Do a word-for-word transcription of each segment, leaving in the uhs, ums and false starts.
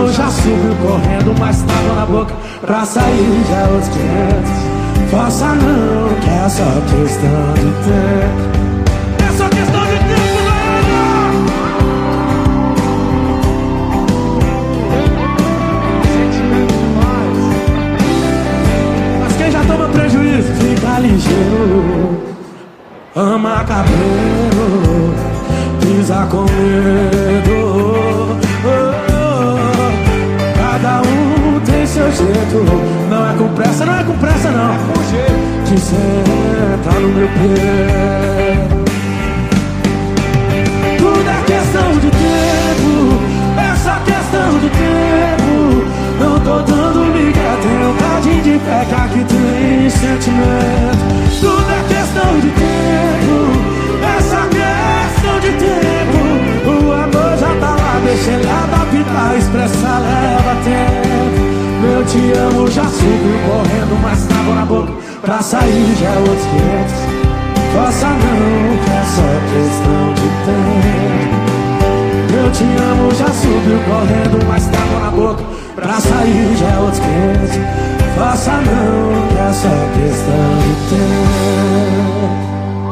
amo já subiu correndo, mas tava na boca pra sair já outros quinhentos. Faça não, que é só questão de tempo. É só questão de tempo, galera! Sentimento demais. Mas quem já toma prejuízo, fica ligeiro. Ama cabelo, pisa com medo. Cada um tem seu jeito. Não é com pressa, não é com pressa não. O jeito que senta no meu pé. Tudo é questão de tempo. É só questão de tempo. Não tô dando liga, tenho um cadinho de fé que aqui tem sentimento. Tudo é questão de tempo. É só questão de tempo. O amor já tá lá, deixa ele adaptar. Expressar leva tempo. Meu te amo já subiu correndo, mas tava na boca pra sair já é outros quinhentos. Faça não, que é só questão de tempo. Meu te amo já subiu correndo, mas tava na boca pra sair já é outros quinhentos. Faça não, que é só questão de tempo.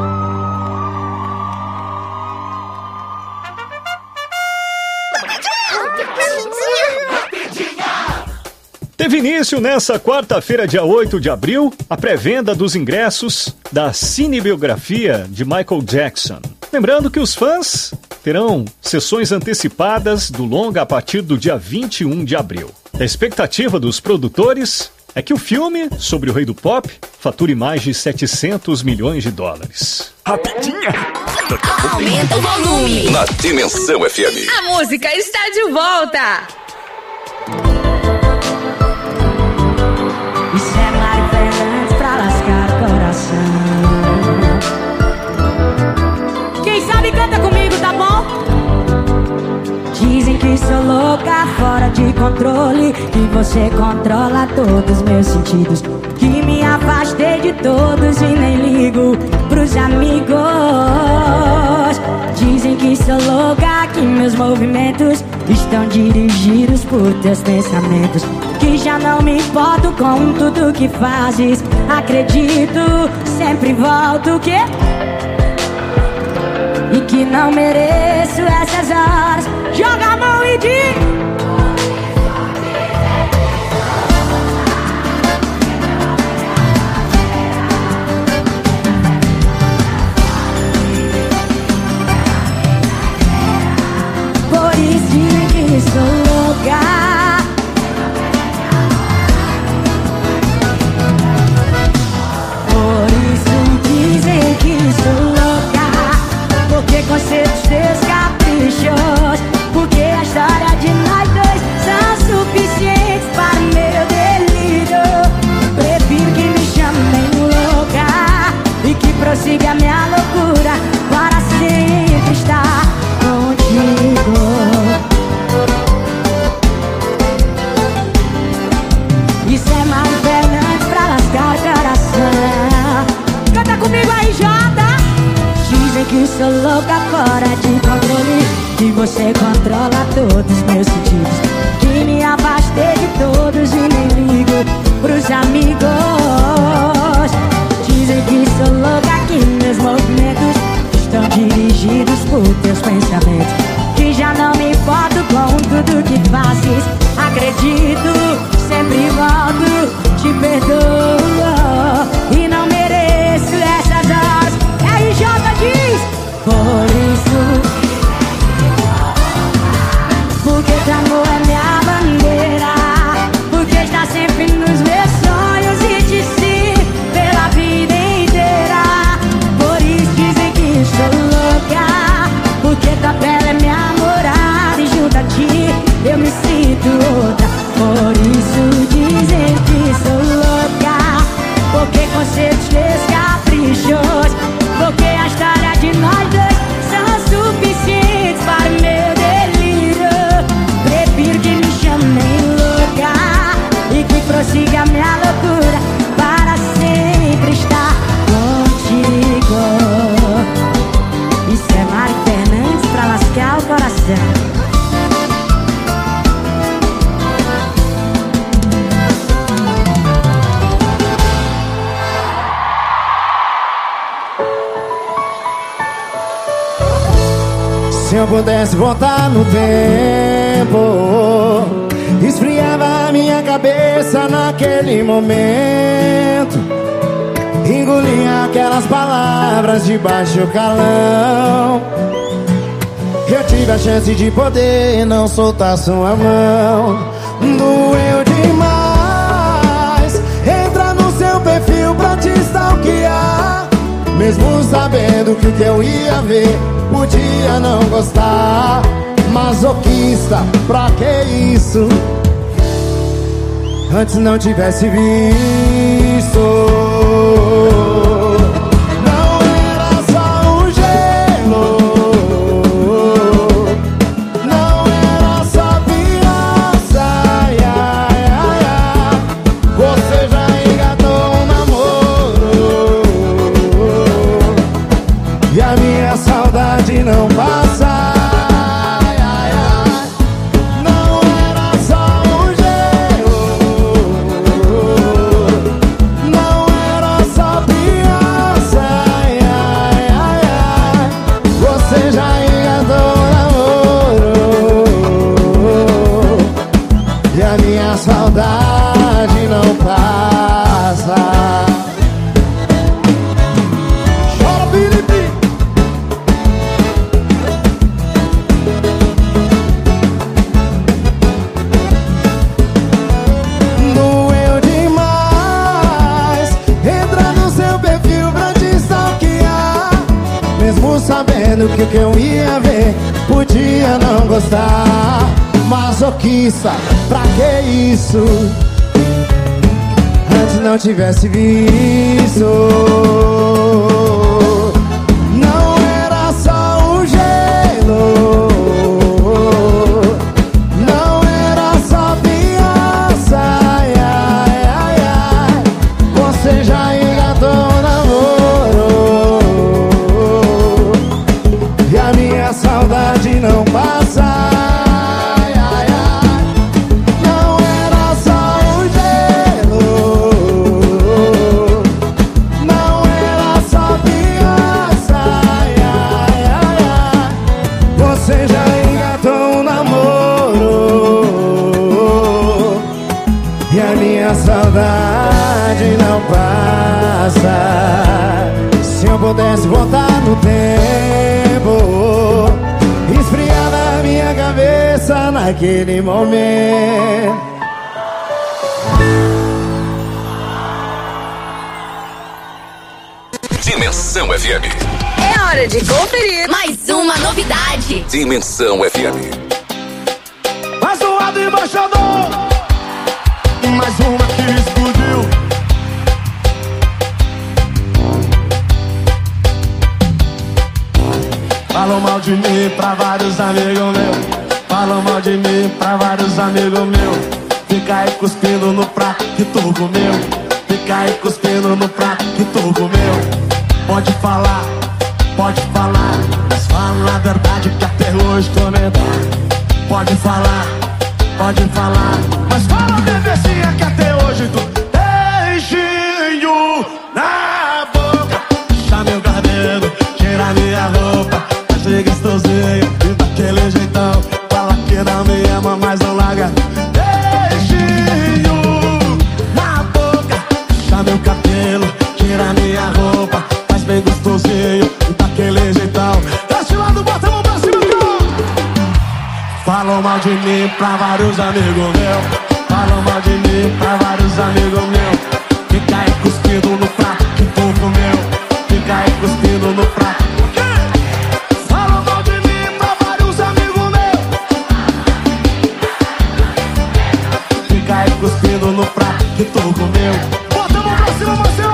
Teve início nessa quarta-feira, dia oito de abril, a pré-venda dos ingressos da cinebiografia de Michael Jackson. Lembrando que os fãs terão sessões antecipadas do longa a partir do dia vinte e um de abril. A expectativa dos produtores é que o filme sobre o rei do pop fature mais de setecentos milhões de dólares. Rapidinha! Aumenta o volume! Na Dimensão F M. A música está de volta! Isso é Mari Fernandes pra lascar o coração. Quem sabe canta comigo, tá bom? Dizem que sou louca, fora de controle, que você controla todos os meus sentidos, que me afastei de todos e nem ligo pros amigos. Dizem que sou louca, que meus movimentos estão dirigidos por teus pensamentos, que já não me importo com tudo que fazes. Acredito, sempre volto, que e que não mereço essas horas. Joga a mão e diz: por isso dizem que sou louca. Por isso dizem que sou louca, porque conceitos teus caprichos, porque a história de nós dois são suficientes para o meu delírio. Prefiro que me chamem louca e que prossiga a minha loucura para sempre estar contigo. Isso é Mari Fernandes pra lascar o coração. Canta comigo aí, Jota. Dizem que sou louca, fora de controle, que você controla todos os meus sentidos, que me afastei de todos e nem ligo pros amigos. Dizem que sou louca, que meus movimentos estão dirigidos por teus pensamentos, que já não me importo com tudo que fazes. Acredito, sempre volto, te perdoo e não mereço essas horas. R J diz: por isso, porque teu amor é minha bandeira, porque está sempre nos meus sonhos e te sigo pela vida inteira. Por isso dizem que sou louca, porque tua pele é minha morada e junto a ti eu me sinto outra. Por isso dizem que sou louca, porque conceitos teus caprichos, porque a história de nós dois são suficientes para o meu delírio. Prefiro que me chamem louca e que prossiga a minha loucura para sempre estar contigo. Isso é Mari Fernandes pra lascar o coração. Se eu pudesse voltar no tempo, esfriava a minha cabeça naquele momento, engolia aquelas palavras de baixo calão. Eu tive a chance de poder não soltar sua mão. Doeu demais entrar no seu perfil pra te stalkear, mesmo sabendo que o que eu ia ver podia não gostar. Masoquista, pra que isso? Antes não tivesse visto. Não era só um gelo, não era só criança, ai, ai, ai, ai. Você já engatou um namoro e a minha saudade não passa. Saudade não passa. Chora, Felipe. Doeu demais entrar no seu perfil pra te stalkear, mesmo sabendo que o que eu ia ver podia não gostar. Masoquista, pra que isso? Antes não tivesse visto. Não era só um gelo, não era só criança, ai, ai, ai, ai. Você já engatou um namoro e a minha saudade não passa. Saudade não passa. Se eu pudesse voltar no tempo, esfriar na minha cabeça naquele momento. Dimensão F M. É hora de conferir mais uma novidade. Dimensão F M. Mais zoado e embaixador, mais uma que explodiu. Falou mal de mim pra vários amigos meus, falou mal de mim pra vários amigos meus. Fica aí cuspindo no prato que tu comeu, fica aí cuspindo no prato que tu comeu. Pode falar, pode falar, mas fala a verdade que até hoje tô medado. Pode falar, pode falar, mas fala, bebezinha, que até hoje tu beijinho na boca. Puxa meu cabelo, tira minha roupa, achei gostosinho e daquele jeitão. Fala que não me ama, mas não larga. Beijinho na boca, puxa meu cabelo, tira minha roupa, faz bem gostosinho e daquele jeitão. Desse lado, bota a mão pra cima, cara. Falou mal de mim pra vários amigos meus, falou mal de mim pra vários amigos meus. Fica aí cuspindo no prato que tu comeu, fica aí cuspindo no prato. Falou mal de mim pra vários amigos meus, fica aí cuspindo no prato que tu comeu. Bota a mão pra cima, Marcelo.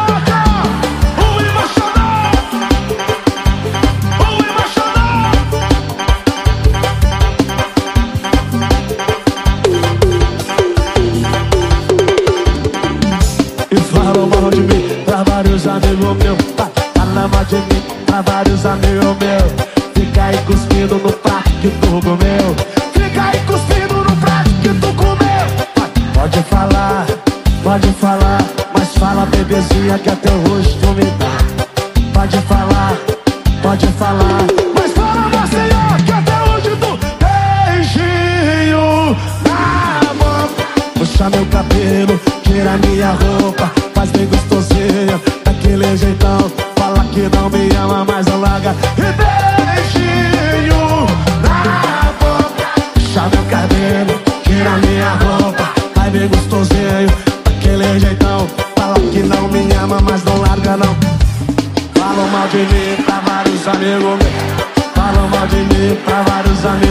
Vários amigos meus, fala mal de mim pra vários amigos meus. Fica aí cuspindo no prato que tu comeu, fica aí cuspindo no prato que tu comeu. Pode falar, pode falar, mas fala, bebezinha, que até hoje tu me dá. Pode falar, pode falar, mas fala, Maceió, que até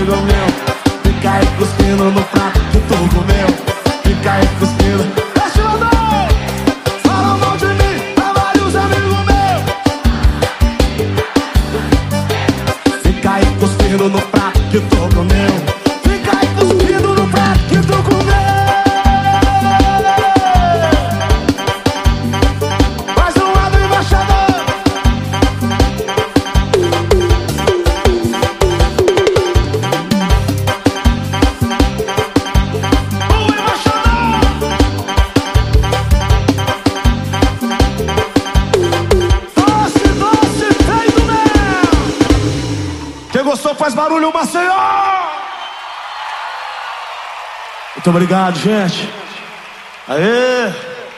amigo meu. Fica aí cuspindo no prato que tu comeu. Fica aí cuspindo. Deixa eu andar. Fala mal de mim pra vários amigos meus. Fica aí cuspindo no prato que tu comeu. Fica aí cuspindo no prato que tu comeu. Faz barulho, Maceió! Muito obrigado, gente. Aê!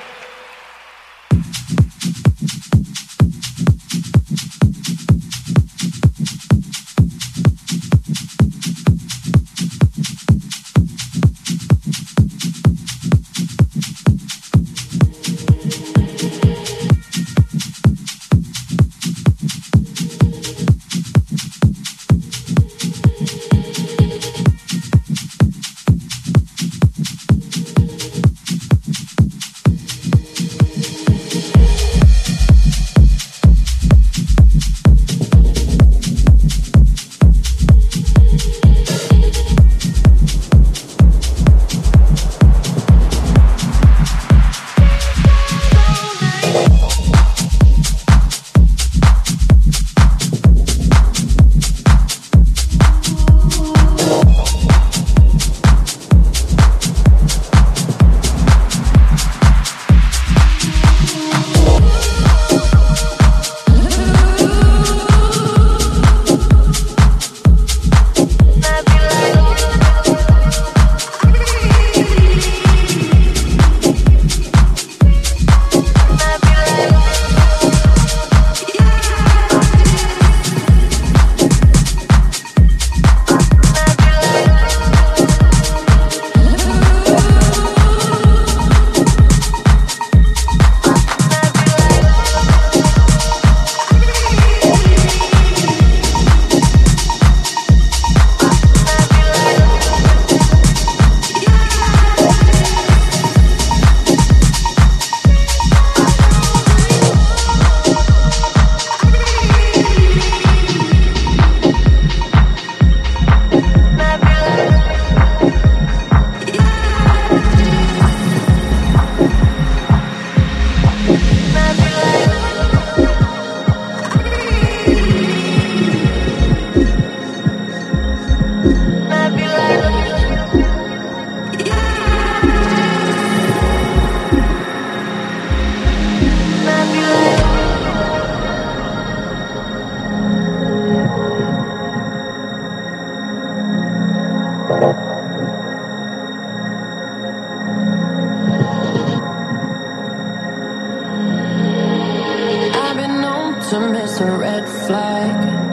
to miss a red flag.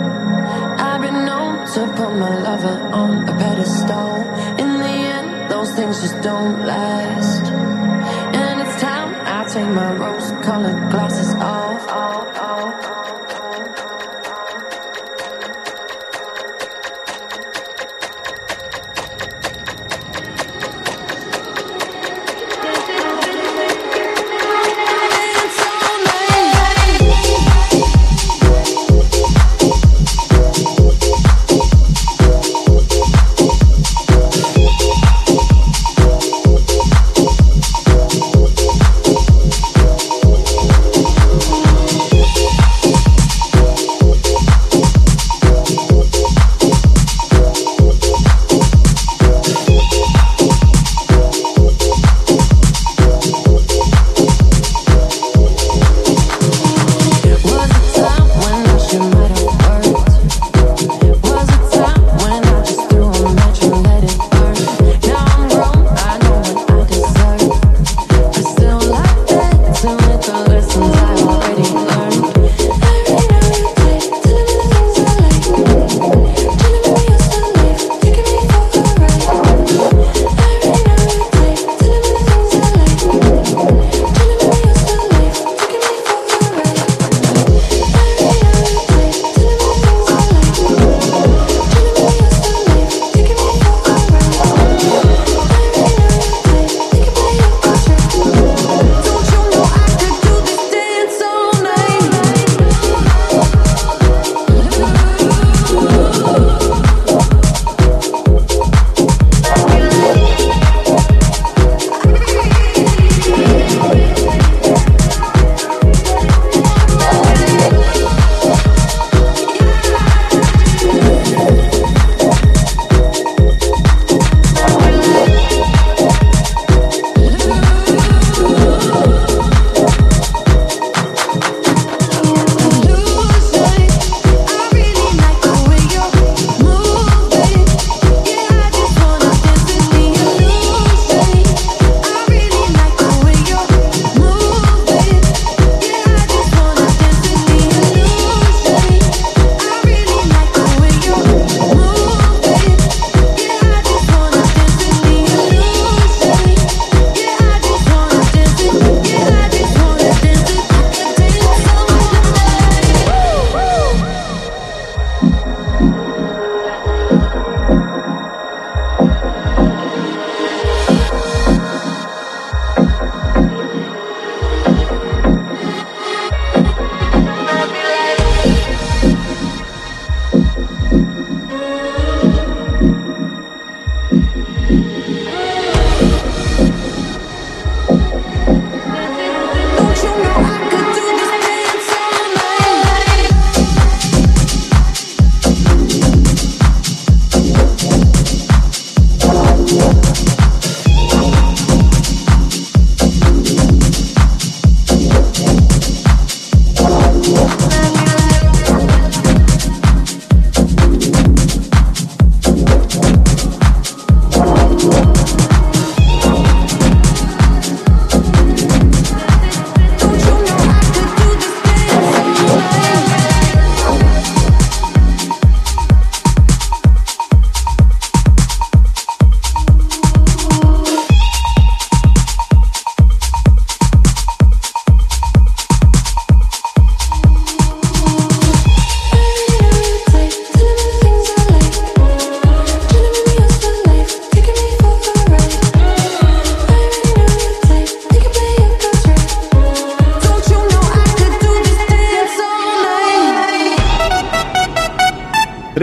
I've been known to put my lover on a pedestal. In the end, those things just don't last. And it's time I take my rose-colored glasses off, off, off.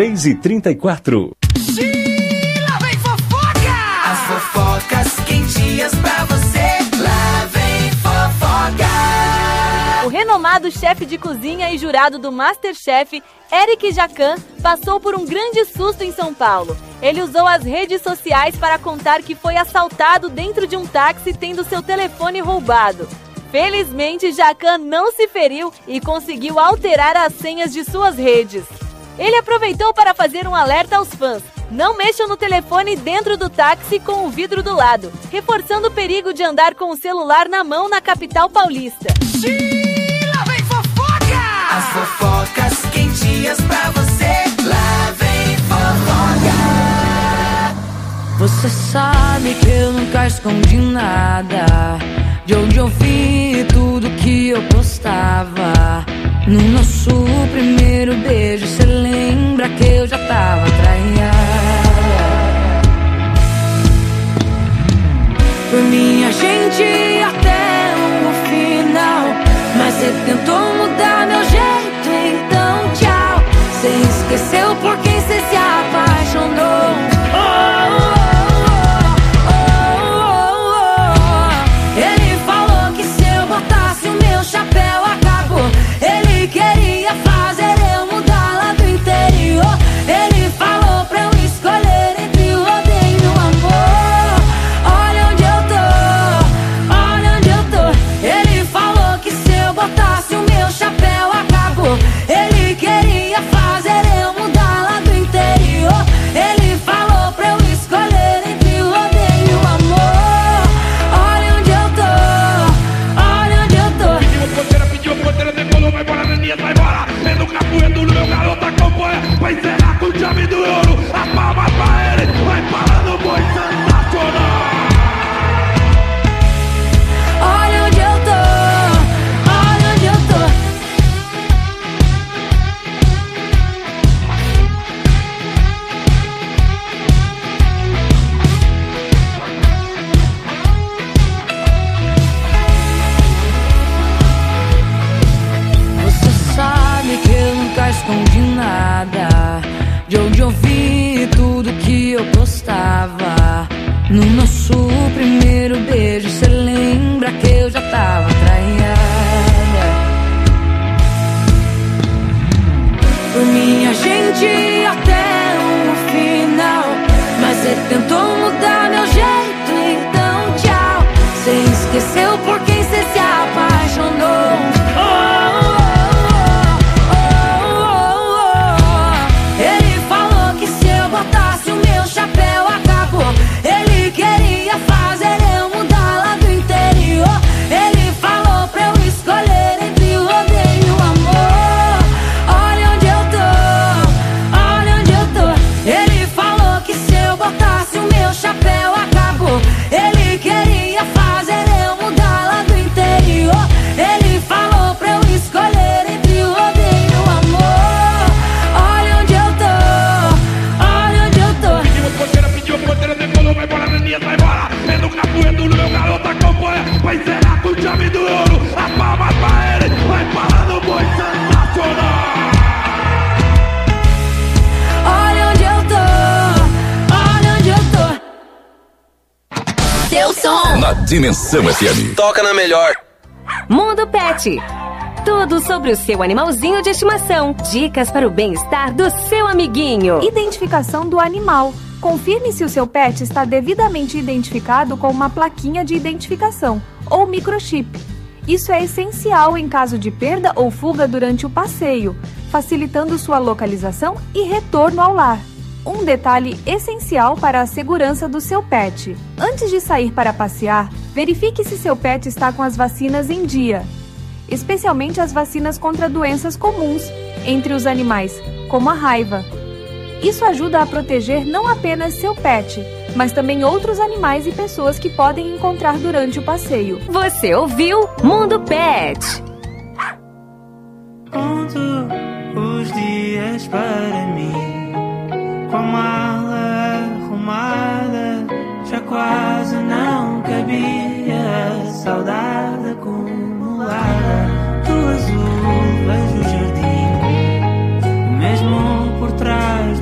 três e trinta e quatro. Lá vem fofoca! As fofocas quentinhas pra você. Lá vem fofoca! O renomado chefe de cozinha e jurado do MasterChef, Eric Jacan, passou por um grande susto em São Paulo. Ele usou as redes sociais para contar que foi assaltado dentro de um táxi tendo seu telefone roubado. Felizmente, Jacan não se feriu e conseguiu alterar as senhas de suas redes. Ele aproveitou para fazer um alerta aos fãs. Não mexam no telefone dentro do táxi com o vidro do lado, reforçando o perigo de andar com o celular na mão na capital paulista. Lá vem fofoca! As fofocas quentinhas pra você. Lá vem fofoca! Você sabe que eu nunca escondi nada. De onde eu vi tudo que eu postava. No nosso primeiro beijo, cê lembra que eu já tava traída. Por mim a gente ia até o final, mas cê tentou mudar meu jeito, então tchau. Cê esqueceu por quem cê se apaixonou. Oh, oh, oh, oh. Ele falou que se eu botasse o meu chapéu acabou. Ele queria fazer eu mudar lá do interior. Ele falou pra eu escolher entre o odeio e o amor. Olha onde eu tô, olha onde eu tô. Ele falou que se eu botasse o meu chapéu acabou. Ele queria fazer eu mudar lá do interior. Ele falou pra eu escolher entre o odeio e o amor. Olha onde eu tô, olha onde eu tô. Pediu ponteira, pediu ponteira, decolou, vai embora, Neninha, vai embora. Vendo o capoeiro no meu garoto acompanha. Vai encerrar com chave do ouro. A palma pra ele, vai parando o boi sensacional. Olha onde eu tô, olha onde eu tô. Você sabe que eu nunca escondi nada. De onde eu vi tudo que eu postava. No nosso primeiro beijo, cê lembra que eu já tava traída. Por mim a gente ia até o final, mas cê tentou mudar meu jeito, então tchau. Cê esqueceu por quem cê se apaixonou. Oh, oh, oh, oh, oh. Ele falou que se eu botasse o meu chapéu acabou. Ele queria fazer eu mudar lá do interior. Ele falou pra eu escolher entre o odeio e o amor. Olha onde eu tô, olha onde eu tô. Ele falou que se eu botasse o meu chapéu acabou. Ele queria fazer eu mudar lá do interior. Ele falou pra eu escolher entre o odeio e o amor. Olha onde eu tô, olha onde eu tô. Pediu ponteira, pediu ponteira, decolou, vai embora, Neninha, vai embora. Vendo o capoeiro no meu garoto acompanha. Vai encerrar com chave do ouro. A palma pra ele, vai parando o boi sensacional. Olha onde eu tô, olha onde eu tô. Seu som. Na Dimensão F M. Toca na melhor. Mundo Pet. Tudo sobre o seu animalzinho de estimação. Dicas para o bem-estar do seu amiguinho. Identificação do animal. Confirme se o seu pet está devidamente identificado com uma plaquinha de identificação ou microchip. Isso é essencial em caso de perda ou fuga durante o passeio, facilitando sua localização e retorno ao lar. Um detalhe essencial para a segurança do seu pet. Antes de sair para passear, verifique se seu pet está com as vacinas em dia, especialmente as vacinas contra doenças comuns entre os animais, como a raiva. Isso ajuda a proteger não apenas seu pet, mas também outros animais e pessoas que podem encontrar durante o passeio. Você ouviu Mundo Pet. Conto os dias para mim, com a mala arrumada, já quase não cabia, saudade acumulada. Do azul vejo o jardim, mesmo por trás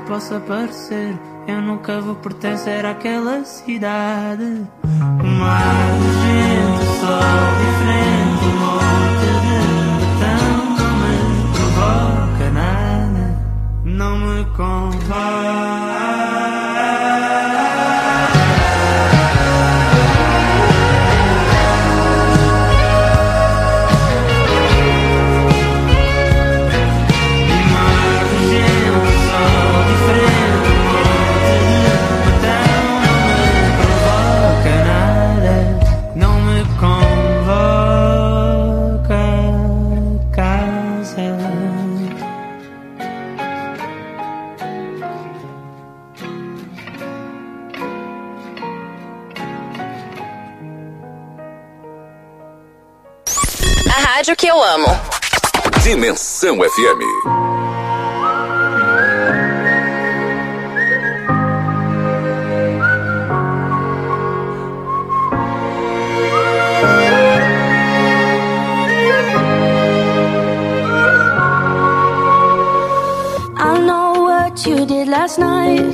possa parecer, eu nunca vou pertencer àquela cidade. Mar, gente, sol diferente, um monte de betão. Não me provoca nada, não me convém. Rádio que eu amo. Dimensão F M. I know what you did last night.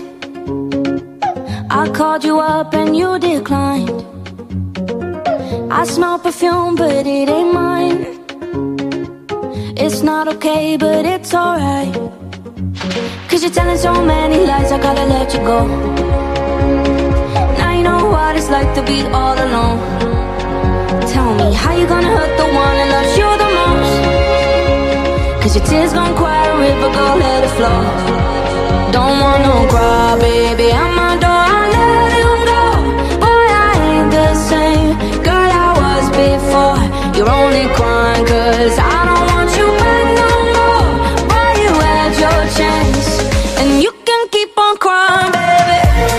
I called you up and you declined. I smell perfume, but it ain't mine. It's not okay, but it's alright. Cause you're telling so many lies, I gotta let you go. Now you know what it's like to be all alone. Tell me, how you gonna hurt the one that loves you the most? Cause your tears gon' cry a river, go let it flow. Don't want no cry, baby, I'm my door, I let him go. Boy, I ain't the same girl I was before. You're only crying cause I don't want you back no more. Boy, you had your chance and you can keep on crying, baby.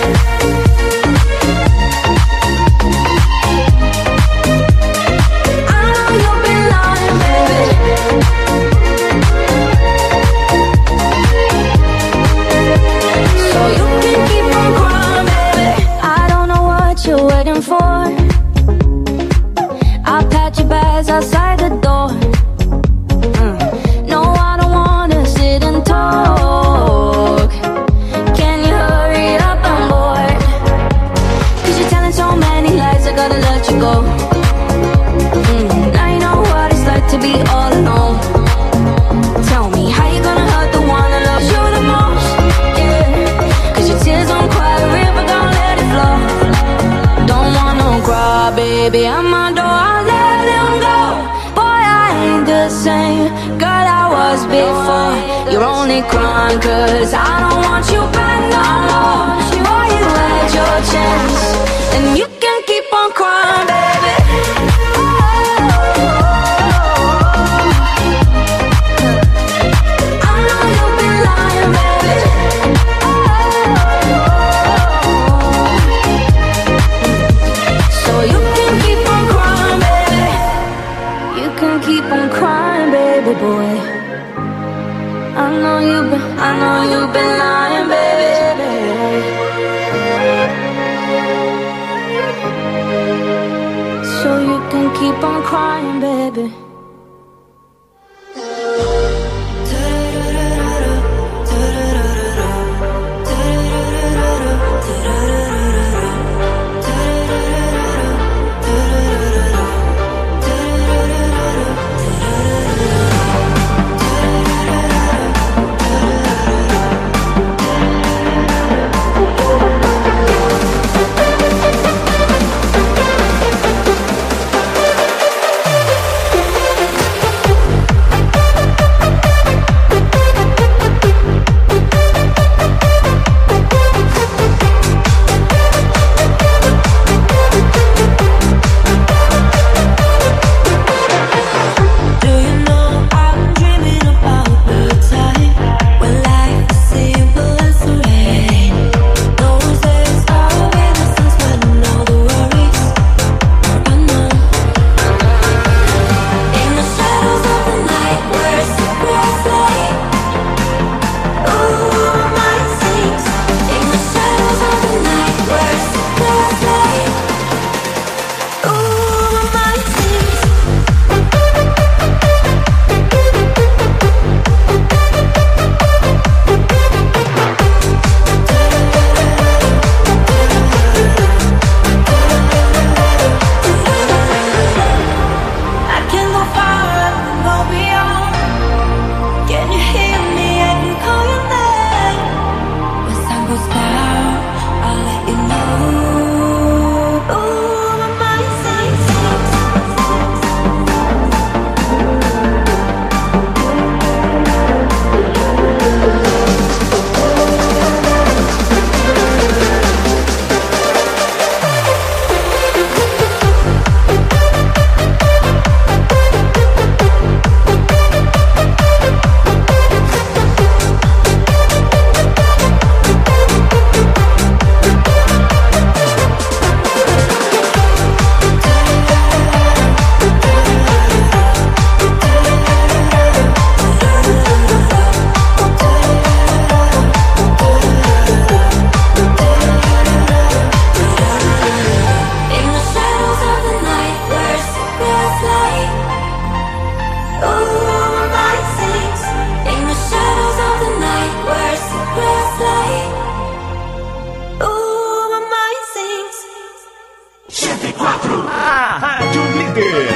I know you've been lying, baby. So you can keep on crying, baby. I don't know what you're waiting for. I'll pat your bags outside the door. Mm. No, I don't wanna sit and talk. Can you hurry up, I'm bored. Cause you're telling so many lies, I gotta let you go. Mm. Now you know what it's like to be all alone. Tell me, how you gonna hurt the one that loves you the most? Yeah. Cause your tears don't cry, the river gon' let it flow. Don't wanna cry, baby, I'm my door, I let him go. Boy, I ain't the same girl I was before. You're only crying cause I don't want you back no more. Boy, you had your chance and you can keep on crying, baby. I know you've been lying, baby. So you can keep on crying, baby. You can keep on crying, baby boy. I know you've been, I know you've been lying, baby. So you can keep on crying, baby. cento e quatro. A Rádio Líder.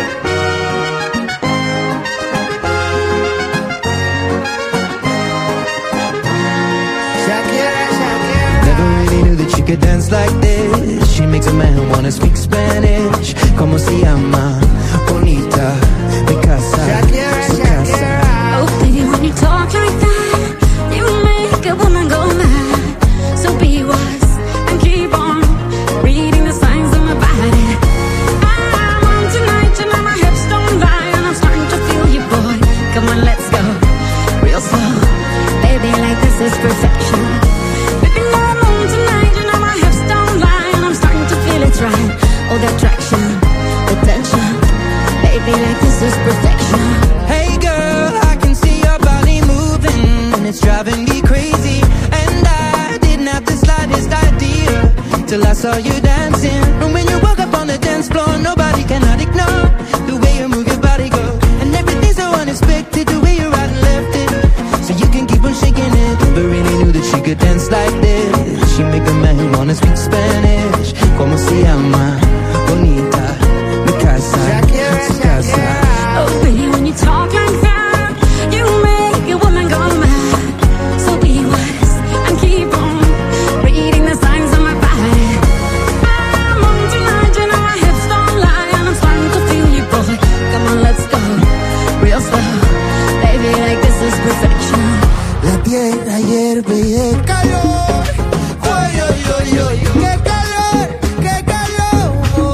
Never really knew that she could dance like this. She makes a man wanna speak Spanish. Como se llama? Bonita, mi casa, su casa. Oh, baby, when you talk like that, you make a woman go mad. So be wise and keep on reading the signs of my body. I'm on tonight, you know my hips don't lie, and I'm starting to feel you, boy. Come on, let's go real slow. Baby, like this is perfection. Baby, no, I'm on tonight, you know my hips don't lie, and I'm starting to feel it's right. Oh, the attraction, the tension. Baby, like this is perfection. Hey girl, I can see your body moving, and it's driving me crazy. And I didn't have the slightest idea till I saw you dancing. And when you walk up on the dance floor, nobody cannot ignore the way you move your body, girl. And everything's so unexpected, the way you right and left it, so you can keep on shaking it. Never really knew that she could dance like this. She make a man wanna speak Spanish. Como se llama? Bonita, mi casa, su casa. Oh, baby, when you talk like that, you make a woman go mad. So be wise and keep on reading the signs of my body. I'm on tonight, you know my hips don't lie, and I'm starting to feel you, boy. Come on, let's go real slow. Baby, like this is perfection. La tierra hierve y el calor. Oy, oy, oy, oy, qué calor, qué calor.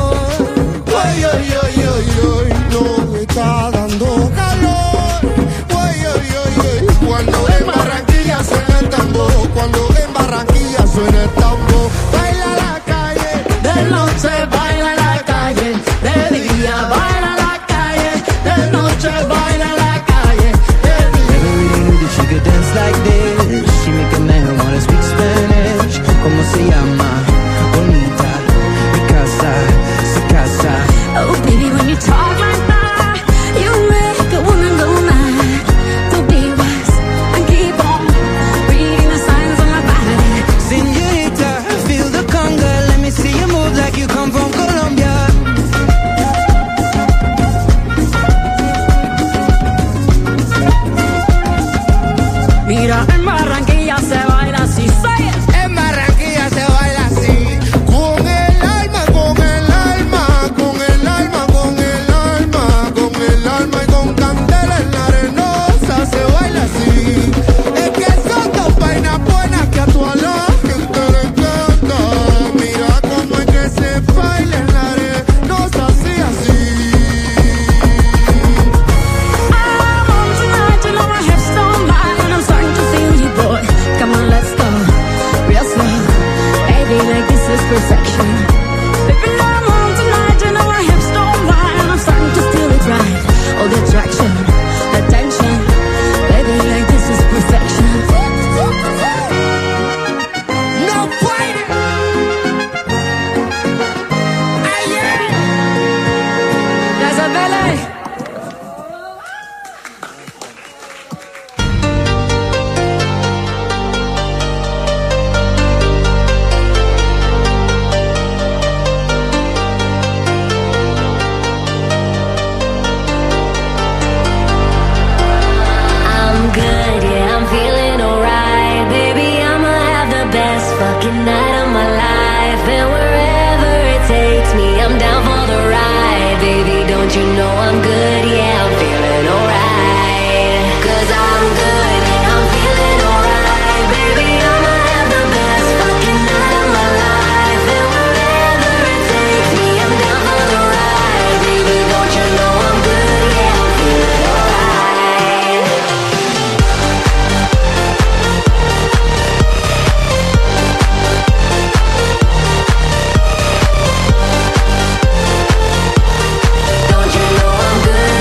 Oy, oy, oy, oy, oy, no está dando calor. Oy, oy, oy, oy, cuando en Barranquilla suena el tambor, cuando en Barranquilla suena el tambor. Baila la calle, De noche baila en la calle, de día baila en la calle, de noche baila en la calle, de día. never really knew that she could dance like this. She make a man wanna speak Spanish. Como se llama? Bonita, mi casa, su casa. Oh, baby, when you talk like that, you make a woman go mad. So be wise and keep on reading the signs of my body. Señorita, feel the conga. Let me see you move like you come from Colombia. Mira, en Barranquilla se baila así, say it. En Barranquilla se baila así. Con el alma, con el alma, con el alma, con el alma, con el alma y con candela en la arenosa se baila así. Es que son dos vainas buenas que a toda la gente le encanta. Mira cómo es que se baila en la arenosa así, así. I'm on tonight, you know my hips don't lie, and I'm starting to feel you, boy. Come on, let's go real slow. Baby, like this is perfection. Baby, no, I'm on tonight, you know my hips don't lie, and I'm starting to feel it right. Oh, the attraction, the tension. Baby, like this is perfection. No fighting. There's a ballet. I'm good, yeah, I'm feeling alright. Baby, I'ma have the best fucking night of my life. And wherever it takes me, I'm down for the ride. Baby, don't you know I'm good, yeah, I'm feeling alright. Cause I'm good, I'm feeling alright. Baby, I'ma have the best fucking night of my life. And wherever it takes me, I'm down for the ride. Baby, don't you know I'm good, yeah, I'm feeling alright. Don't you know I'm good?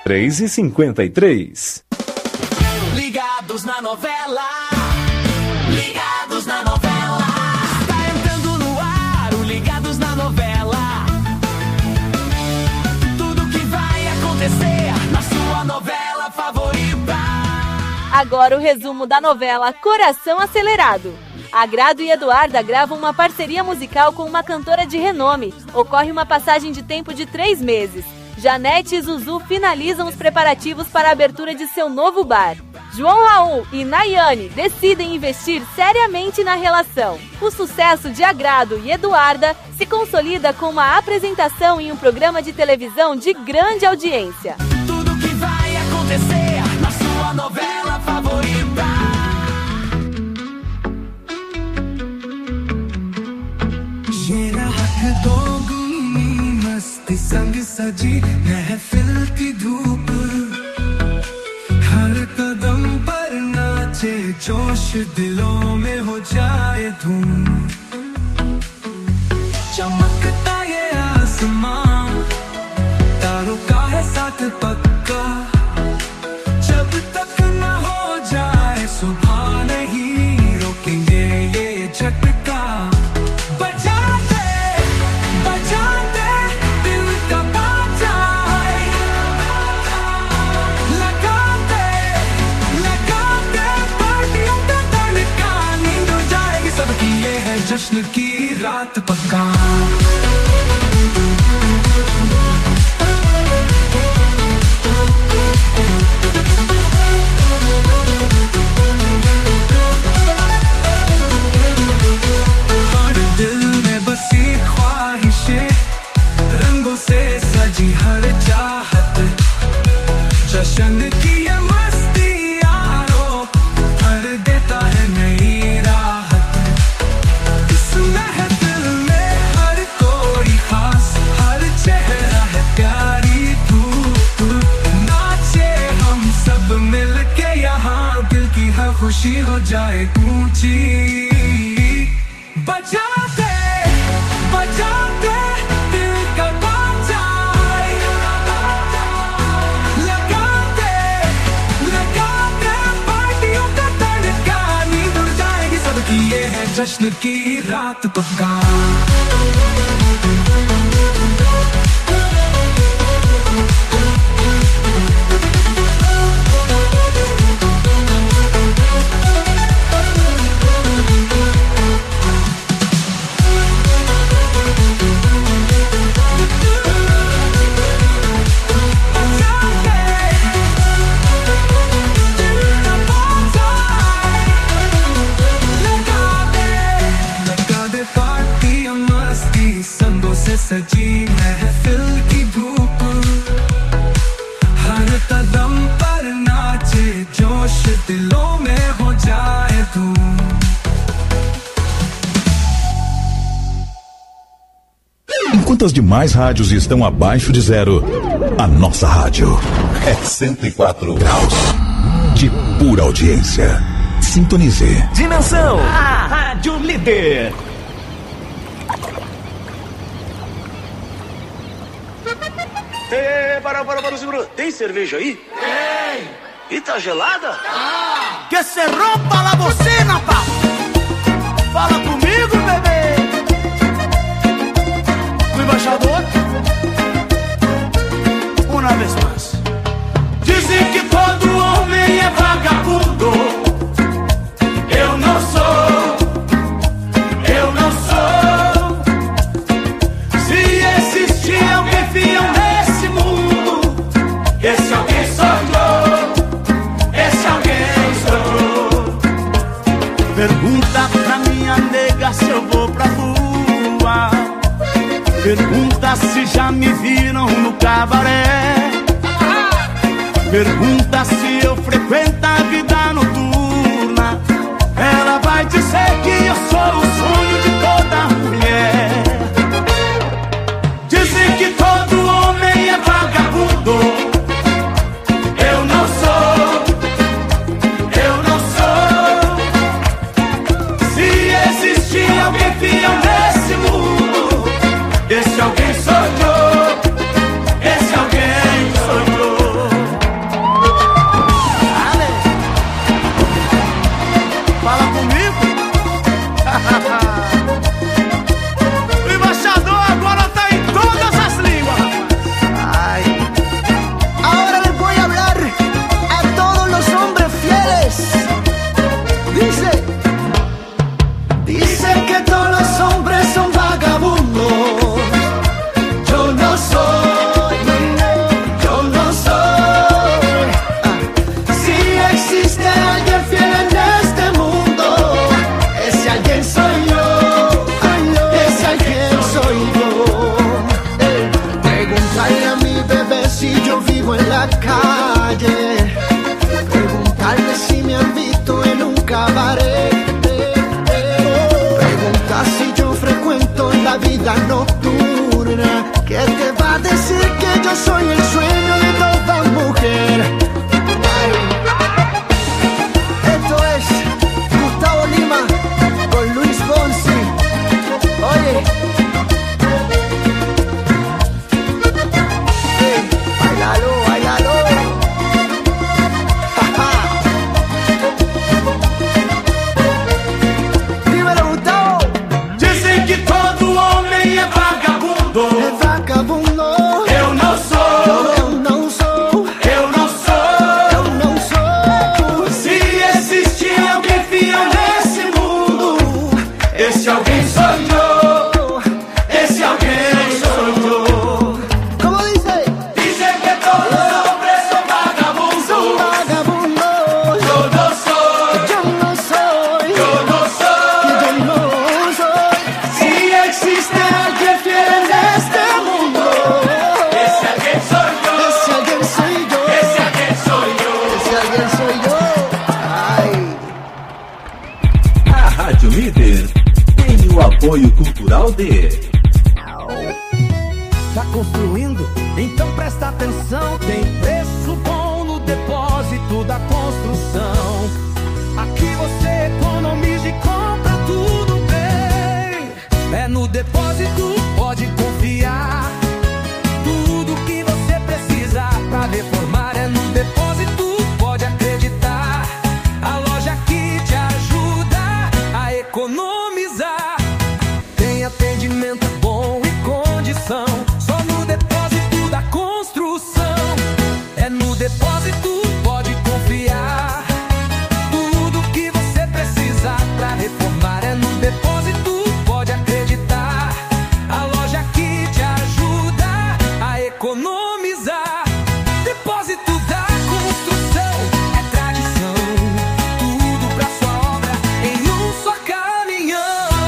três e cinquenta e três. Ligados na novela. Ligados na novela. Tá entrando no ar o Ligados na novela. Tudo que vai acontecer na sua novela favorita. Agora o resumo da novela Coração Acelerado. Agrado e Eduarda gravam uma parceria musical com uma cantora de renome. Ocorre uma passagem de tempo de três meses. Janete e Zuzu finalizam os preparativos para a abertura de seu novo bar. João Raul e Nayane decidem investir seriamente na relação. O sucesso de Agrado e Eduarda se consolida com uma apresentação em um programa de televisão de grande audiência. Tudo que vai acontecer na sua novela favorita. संग सजी महफिल की धूप हर कदम पर नाचे जोश दिलों में हो जाए धूम चमकता ये आसमां तारों का है साथ पक्का जब तक न हो जाए सुबह नहीं रोकेंगे ये झटका बजाते बजाते जश्न की रात पक्का हर दिल में बसी ख्वाहिशें रंगों से सजी हर चाहत जश्न की ये मस्ती यारो भर देता है नई राहत महफिल में हर कोई खास हर चेहरा है प्यारी धूप नाचे हम सब मिलके यहाँ दिल की हर खुशी हो जाए ऊंची बजाते बजाते दिल का बाजा लगाते लगाते पार्टियों का तड़का नींद उड़ जाएगी सबकी ये है जश्न की रात पक्का सजी महफिल की धूप हर कदम पर नाचे जोश दिलों में हो जाए धूम Enquanto as demais rádios estão abaixo de zero, a nossa rádio é cento e quatro graus de pura audiência. Sintonize. Dimensão, a rádio líder. Ei, para, para, para, segura. Tem cerveja aí? Tem. E tá gelada? Ah. Que se rompa la bocina, pá. Fala comigo, bebê. O embaixador. Uma vez mais. Dizem que todo homem é vagabundo. Eu não sou. Eu não sou. Se existir alguém fiel nesse mundo, esse alguém sou eu. Esse alguém sou eu. Pergunta pra minha nega se eu vou pra rua. Pergunta se já me viram no cabaré. Pergunta se eu frequento a vida noturna. Ela vai dizer que eu sou o sonho de toda mulher. Dizem que todo homem é vagabundo. Eu não sou. Eu não sou. Se existir alguém fiel nesse mundo, esse alguém sou eu. Esse alguém sou eu. la calle, preguntarle si me han visto en un cabaret, preguntar si yo frecuento la vida nocturna, que te va a decir que yo soy el sueño de toda mujer. Ay. Esto es Gustavo Lima con Luis Fonsi. Oye, hey, bailalo, bailalo. Dímelo, Gustavo. Dizem que todo homem é vagabundo. É vagabundo. Eu não sou. Eu não sou. Eu não sou. Eu não sou. Se existir alguém fiel nesse mundo, esse alguém sou eu. Esse alguém sou eu. Como dice? Dizem que todos os hombres são vagabundos. Sou vagabundo. Eu não sou. Eu não sou. Eu não sou. Eu não sou. Se existe alguém fiel neste mundo, esse alguém sou eu. Esse alguém sou eu. Esse alguém sou eu. Esse alguém sou eu. Ai. A Rádio Líder tem o apoio cultural de... Tá construindo? Então presta atenção. Tem preço bom no depósito da construção. Aqui você economiza e compra tudo bem. É no depósito, pode confiar. Tudo que você precisa pra reformar é no depósito, pode acreditar. A loja que te ajuda a economizar. Tem atendimento bom e condição. Só no depósito da construção. É no depósito, pode confiar. Tudo que você precisa pra reformar é no depósito, pode acreditar. A loja que te ajuda a economizar. Depósito da construção é tradição. Tudo pra sua obra em um só caminhão.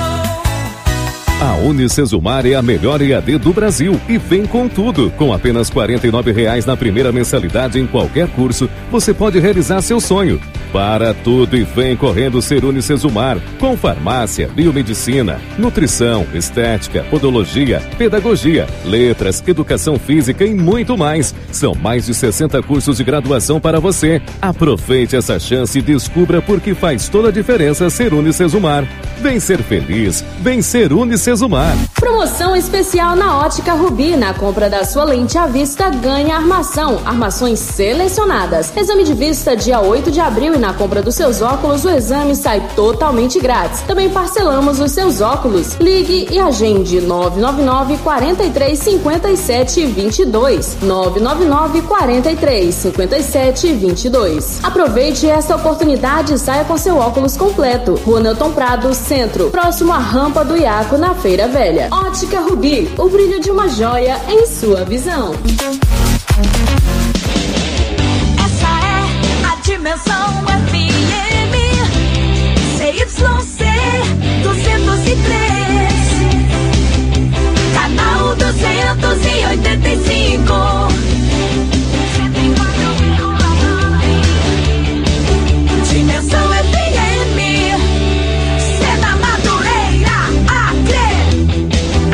A Unicesumar é a melhor E A D do Brasil e vem com tudo. Com apenas quarenta e nove reais na primeira mensalidade em qualquer curso, você pode realizar seu sonho. Para tudo e vem correndo ser Unicesumar, com farmácia, biomedicina, nutrição, estética, podologia, pedagogia, letras, educação física e muito mais. São mais de sessenta cursos de graduação para você. Aproveite essa chance e descubra por que faz toda a diferença ser Unicesumar. Vem ser feliz, vem ser Unicesumar. Promoção especial na Ótica Rubi. Na compra da sua lente à vista, ganha armação. Armações selecionadas. Exame de vista dia oito de abril e na compra dos seus óculos, o exame sai totalmente grátis. Também parcelamos os seus óculos. Ligue e agende nove nove nove, quatro três, cinco sete, dois dois. nove nove nove, quatro três, cinco sete, dois dois. Aproveite esta oportunidade e saia com seu óculos completo. Rua Nelton Prado, Centro, próximo à rampa do Iaco, na Feira Velha. Ótica Rubi, o brilho de uma joia em sua visão. Essa é a Dimensão F M C Y C duzentos e três, canal duzentos e oitenta e cinco. Dimensão F M, Sena Madureira, Acre.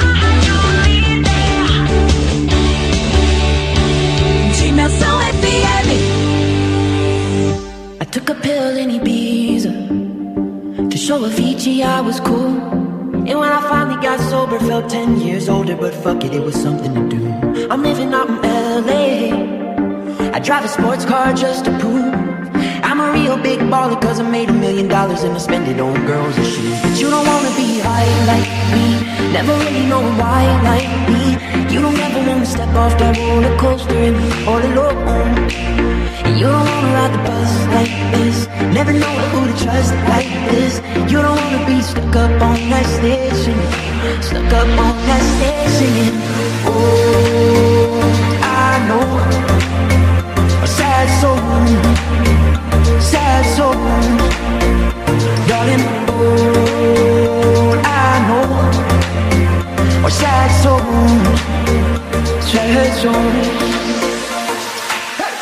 Dimensão F M. I took a pill in Ibiza to show Avicii I was cool. And when I finally got sober, felt ten years older. But fuck it, it was something to do. I'm living out in L A. I drive a sports car just to prove I'm a real big baller, cause I made a million dollars and I spend it on girls and shoes. But you don't wanna be high like me, never really know why like me. You don't ever wanna step off that roller coaster and be all alone. And you don't wanna ride the bus like this, never know who to trust like this. You don't wanna be stuck up on that station, stuck up on that station. Oh, I know a sad soul, sad soul, darling. Oh, I know a sad soul, sad soul.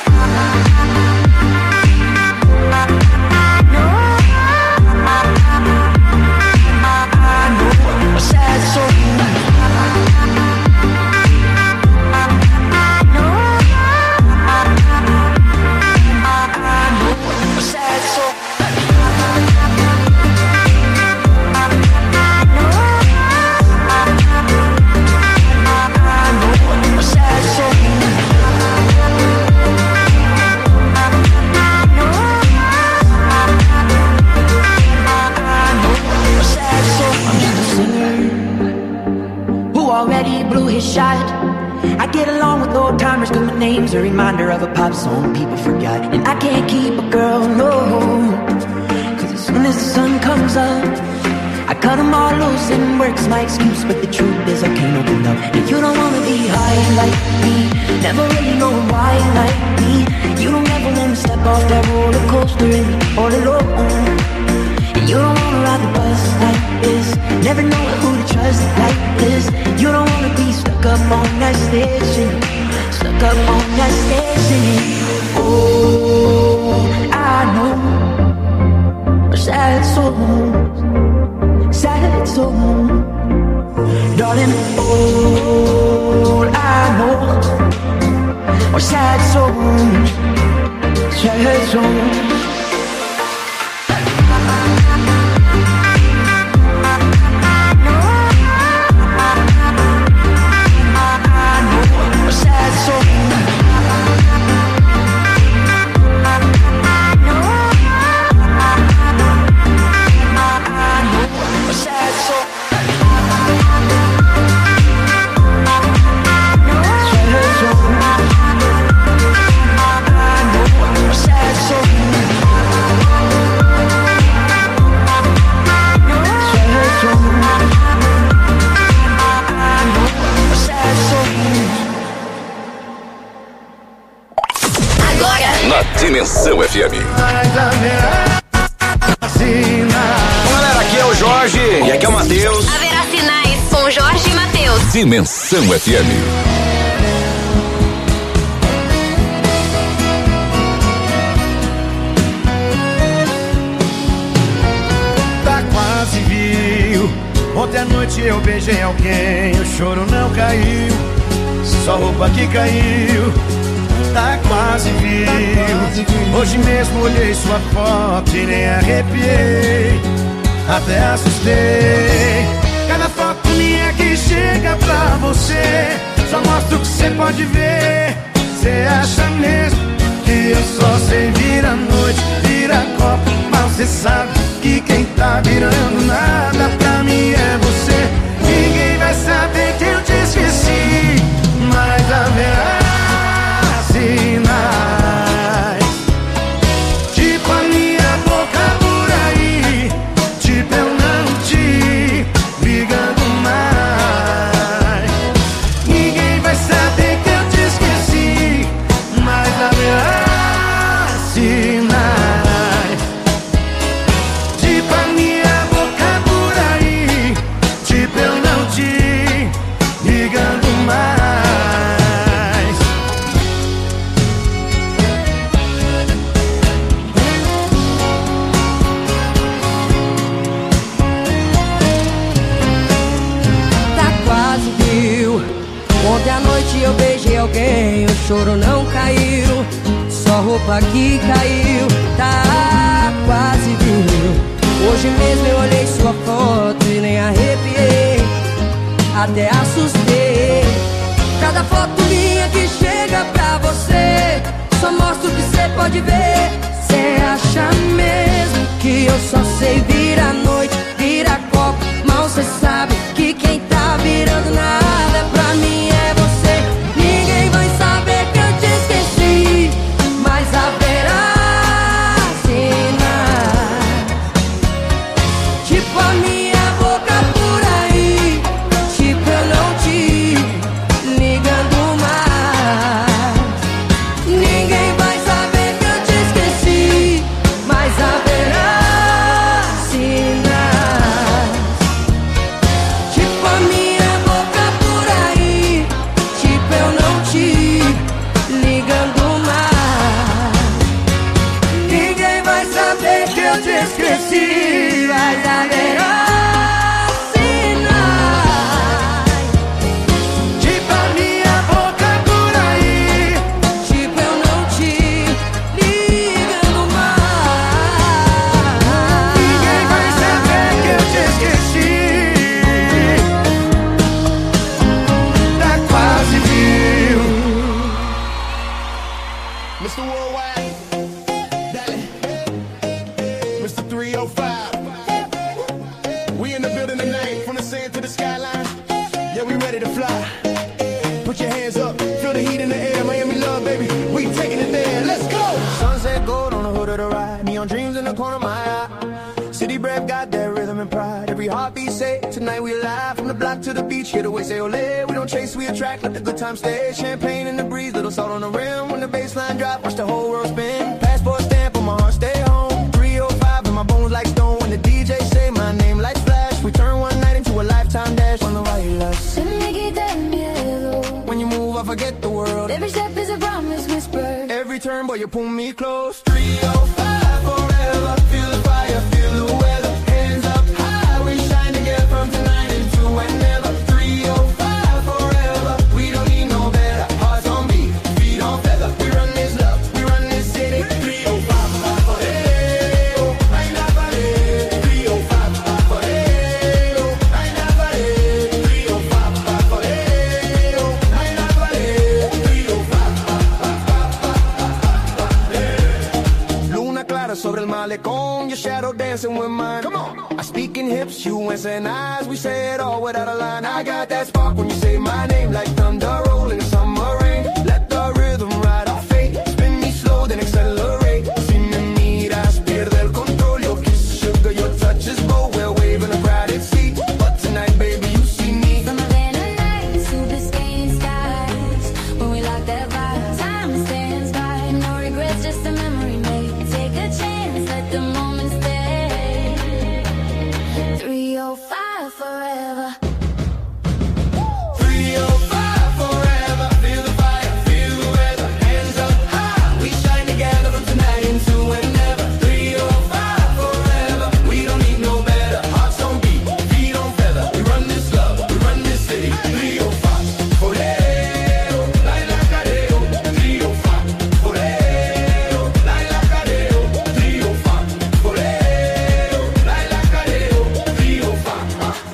name's a reminder of a pop song people forgot. And I can't keep a girl, no. Cause as soon as the sun comes up, I cut them all loose and work's my excuse. But the truth is I can't open up. And you don't wanna be high like me, never really know why like me. You don't ever wanna step off that roller coaster and be all alone. And you don't wanna ride the bus like this, never know who to trust like this. You don't wanna be stuck up on that station, stuck up on that station. Oh, I know a sad soul, sad soul, darling. Oh, I know a sad soul, sad soul. Dimensão F M. Galera, aqui é o Jorge e aqui é o Matheus. Haverá sinais com Jorge e Matheus. Dimensão F M. Tá quase viu. Ontem à noite eu beijei alguém, o choro não caiu, só roupa que caiu. Tá quase viu. Hoje mesmo olhei sua foto e nem arrepiei, até assustei. Cada foto minha que chega pra você só mostra o que você pode ver. Cê acha mesmo que eu só sei vir à noite, vira copo, mas cê sabe que quem tá virando nada pra mim é você. Ninguém vai saber que eu te esqueci, mas haverá sinais, tipo a minha boca por aí, tipo eu não te ligando mais. Ninguém vai saber que eu te esqueci, mas haverá sinais, tipo a minha boca por aí, tipo eu não te ligando mais. Ontem à noite eu beijei alguém, o choro não caiu, só roupa que caiu, tá quase viu. Hoje mesmo eu olhei sua foto e nem arrepiei, até assustei. Cada foto minha que chega pra você só mostra o que você pode ver. Cê acha mesmo que eu só sei vir à noite, vira copo, mal cê sabe que quem tá virando nada pra mim é você. Ninguém vai saber que eu te esqueci, mas haverá sinais, tipo a minha boca por aí, tipo eu não te ligando mais. Ninguém vai saber que eu te esqueci, mas haverá sinais, tipo a minha boca por aí, tipo eu não te ligando mais. Ninguém vai saber que eu te esqueci, mas haverá sinais, Tipo a minha boca por aí, tipo eu não te ligando mais. ninguém vai saber que eu te esqueci. Tá quase viu. mister Worldwide, Dale, mister three oh five. We in the building tonight, from the sand to the skyline. Yeah, we ready to fly. Put your hands up, feel the heat in the air. Miami love, baby. for the ride. Neon dreams in the corner of my eye. City brave got that rhythm and pride. Every heartbeat say, tonight we alive. From the block to the beach, here the way say ole. We don't chase, we attract, let the good time stay. Champagne in the breeze, little salt on the rim. When the baseline drop, watch the whole world spin. Passport stamp on my heart, stay home. three oh five and my bones like stone. When the D J say my name, lights flash. We turn one night into a lifetime dash. On the right left. Se me quita el miedo. When you move, I forget the world. Every step is a promise whisper. Every turn, boy, you pull me close. three oh five forever. Feel the fire, feel the weather. Hands up high, we shine together from tonight into whenever. three oh five forever. We don't need no better. Hearts on beat, feet on feather. We run this love, we run this city. three oh five forever. I never did. three oh five forever. I never did. three oh five forever. I never did. three oh five. Luna clara sobre el malecón. Your shadow dancing with mine. Come on. I speak in hips, you answer eyes. We say it all without a line. I got that spark when you say my name, like thunder rolling summer rain. Let the rhythm ride our fate. Spin me slow, then accelerate. Si me miras, pierde el control. Your kiss, sugar, your touch is gold. We're waving a crowded seat, but tonight, baby, you see me. From Havana nights to Biscayne skies. When we lock that vibe, time stands by. No regrets, just a memory made. Take a chance, let the moment stay. three oh five forever. three oh five forever. Feel the fire, feel the weather. Hands up high, we shine together from tonight into whenever. three oh five forever. We don't need no better. Hearts on beat, feet on feather. We run this love, we run this city. three oh five forever. Laila Careo. three oh five forever. Laila Careo. three oh five forever. Laila Careo. three oh five.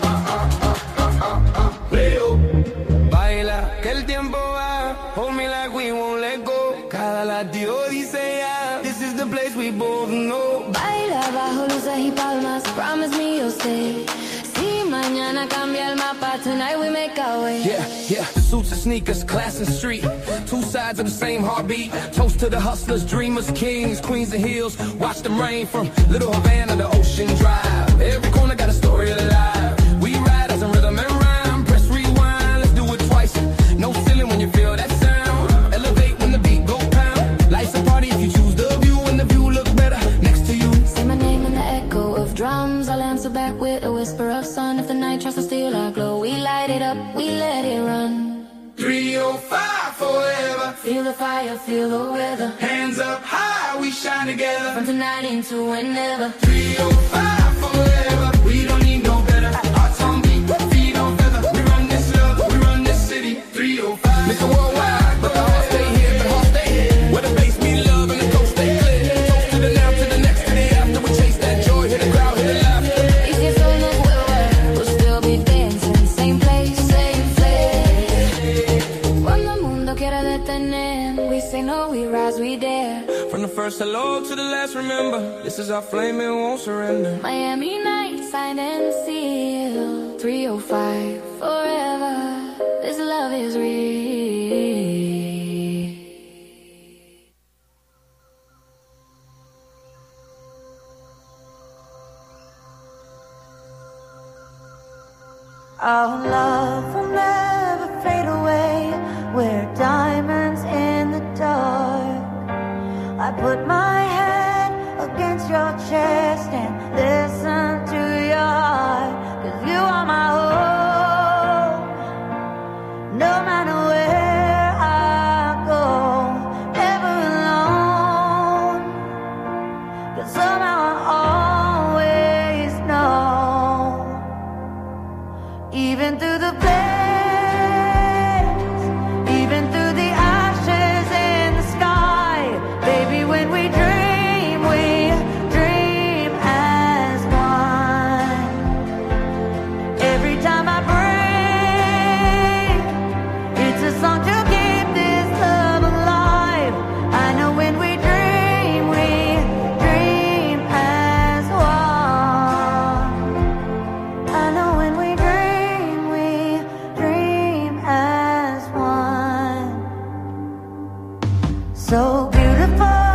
Leo. Baila, que el tiempo va. Hold me like we won't let go. Cada latido dice ya. This is the place we both know. Baila bajo luces y palmas. Promise me you'll stay. Si mañana cambia el mapa, tonight we make our way. Yeah, yeah, the suits and sneakers, class and street. Two sides of the same heartbeat. Toast to the hustlers, dreamers, kings, queens and hills. Watch them rain from Little Havana to Ocean Drive. Every corner got a story alive. We ride as a rhythm and rhyme. Press rewind, let's do it twice. No ceiling when you feel that sound. Elevate when the beat go pound. Life's a party if you choose the view, and the view look better next to you. Say my name in the echo of drums. I'll answer back with a whisper of sun. If the night tries to steal our glow, we light it up, we let it run. three oh five forever. Feel the fire, feel the weather. Hands up high, we shine together. From tonight into whenever. three oh five forever. We don't need no better. Hearts on beat, feet on feather. We run this love, we run this city. three oh five. Mister Worldwide, but the heart stay here, the heart stay here. Where the bass meet love and the coast stay clear. Toast to the now, to the next, to the after. We chase that joy, hit the crowd, hit the laughter. If you feel like we're where we'll still be dancing. Same place, same place. Cuando el mundo quiera detener, we say no, we rise, we dare. From the first hello to the last, remember, this is our flame, it won't surrender. Miami nights, signed and sealed. three oh five forever. This love is real. Our love will never fade away. We're diamonds in the dark. I put my head against your chest and listen to your heart. 'Cause you are my hope. No matter where I go, never alone. 'Cause somehow I always know. Even through the flames, even through the ashes in the sky, baby, when we dream, we dream as one. Every time I break, it's a song to keep this love alive. I know when we dream, we dream as one. I know when we dream, we dream as one. So beautiful.